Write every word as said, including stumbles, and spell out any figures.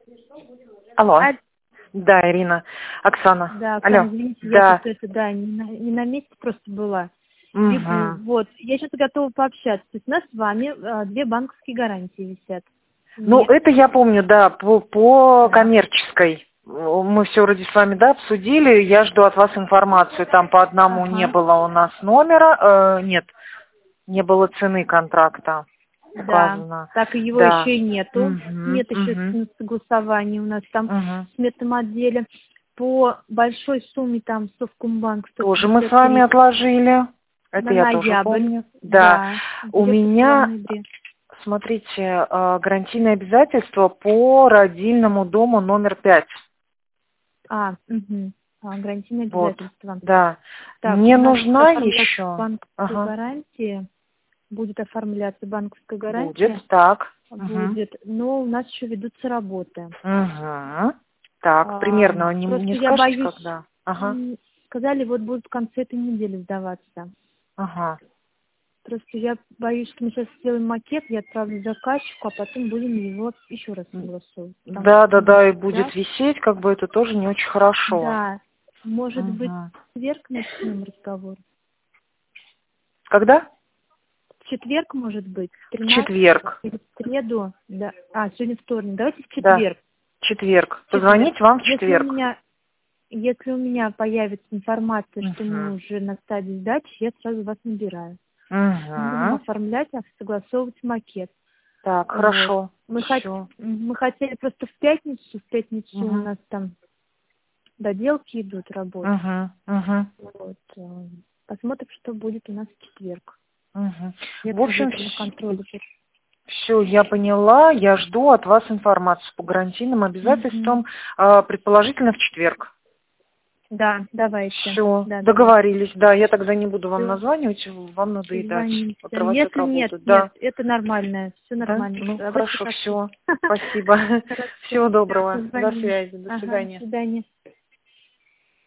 Алло. А, Да, Ирина. Оксана. да, Алло. Оксана, извините, я Да. тут это, да, не на, не на месте просто была. Бегу. Мгм. Вот, я сейчас готова пообщаться. То есть у нас с вами а, две банковские гарантии висят. Ну, Нет. это я помню, да, по, по Да. коммерческой. Мы все вроде с вами, да, обсудили. Я жду от вас информацию. Там по одному не Ага. было у нас номера. Э, нет, не было цены контракта Да. указано. Так и его Да. еще и нету. Мгм, Нет еще мгм, с- согласования у нас там мгм. в сметном отделе. По большой сумме там Совкомбанк сто Тоже мы с пятьдесят вами три отложили. Это на я тоже ноябрь. помню. Да. Да. У Где-то в меня, ноябре. смотрите, э, гарантийное обязательство по родильному дому номер пять. А, угу. А, гарантийное Вот, обязательство. да. Так, у Мне нас будет нужна оформляться еще. банковская Ага. гарантия. Будет оформляться банковская гарантия. Будет, так. Угу. Будет. Но у нас еще ведутся работы. Угу. Так, А, примерно не, просто не я скажете, боюсь, когда? Ага. м, сказали, вот будут в конце этой недели сдаваться. Ага. Просто я боюсь, что мы сейчас сделаем макет, я отправлю заказчику, а потом будем его еще раз согласовывать. Потому Да, что да, у нас да, и да, будет висеть, как бы это тоже не очень хорошо. да, может быть, Угу. в четверг начнем разговор. Когда? В четверг, может быть, В тринадцатого четверг. или в среду, да. А, сегодня вторник. Давайте в Да, четверг. в четверг. В четверг. Позвонить вам в Если у четверг. меня, если у меня появится информация, что Угу. мы уже на стадии сдачи, я сразу вас набираю. Мы будем Угу. оформлять, а согласовывать макет. Так, Вот. хорошо. Мы, хот... Все. мы хотели просто в пятницу, в пятницу у Угу. нас там доделки идут, работы. Угу. Угу. Вот. э, Посмотрим, что будет у нас в четверг. Угу. Я В тоже общем, это на контроле. все, я поняла. Я жду от вас информацию по гарантийным Мгм. обязательствам, а, предположительно в четверг. Да, давайте. Все, Да, да, да. договорились. Да, я тогда не буду вам Всё, названивать, вам надоедать, созвонимся. отрывать от Если нет, работы. нет, Да, это нормально, все да, нормально. ну Давайте хорошо, так. все. Спасибо. Хорошо, Всего всё, доброго. До созвонимся. связи. До Ага, до свидания. свидания.